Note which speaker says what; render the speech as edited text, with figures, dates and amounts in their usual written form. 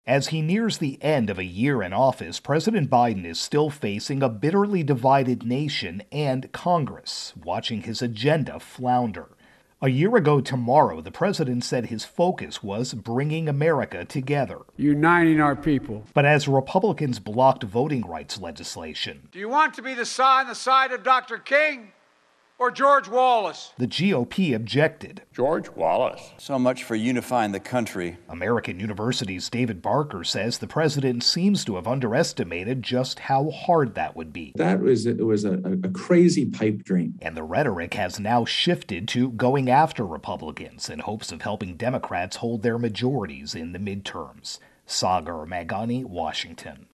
Speaker 1: As he nears the end of a year in office, President Biden is still facing a bitterly divided nation and Congress, watching his agenda flounder. A year ago tomorrow, the president said his focus was bringing America together.
Speaker 2: Uniting our people.
Speaker 1: But as Republicans blocked voting rights legislation,
Speaker 3: do you want to be on the side of Dr. King or George Wallace?
Speaker 1: The GOP objected.
Speaker 4: George Wallace.
Speaker 5: So much for unifying the country.
Speaker 1: American University's David Barker says the president seems to have underestimated just how hard that would be.
Speaker 6: It was a crazy pipe dream.
Speaker 1: And the rhetoric has now shifted to going after Republicans in hopes of helping Democrats hold their majorities in the midterms. Sagar Meghani, Washington.